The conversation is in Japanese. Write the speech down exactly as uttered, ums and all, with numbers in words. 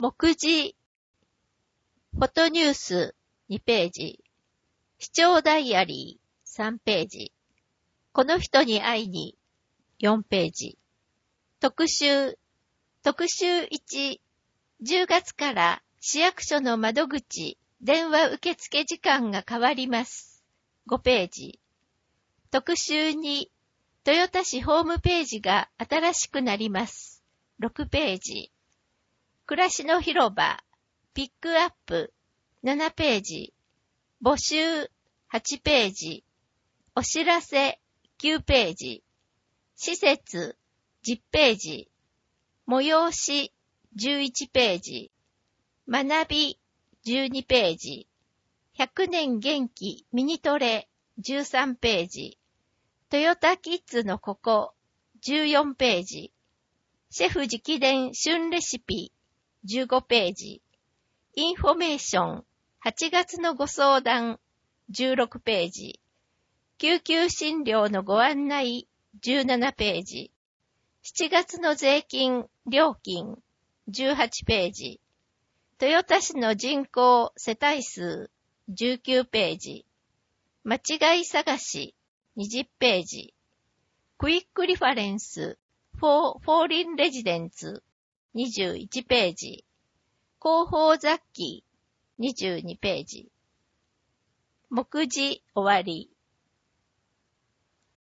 目次、フォトニュースにページ、視聴ダイアリーさんページ、この人に会いによんページ、特集、特集いち、じゅうがつから市役所の窓口、電話受付時間が変わります。ごページ、特集に、豊田市ホームページが新しくなります。ろくページ、暮らしの広場、ピックアップななページ、募集はちページ、お知らせきゅうページ、施設じゅっページ、催しじゅういちページ、学びじゅうにページ、ひゃくねん元気ミニトレじゅうさんページ、トヨタキッズのここじゅうよんページ、シェフ直伝旬レシピじゅうごページ、インフォメーションはちがつのご相談じゅうろくページ、救急診療のご案内じゅうななページ、しちがつの税金料金じゅうはちページ、豊田市の人口世帯数じゅうきゅうページ、間違い探しにじゅっページ、クイックリファレンス for foreign residents にじゅういちページ、広報雑記にじゅうにページ。目次終わり。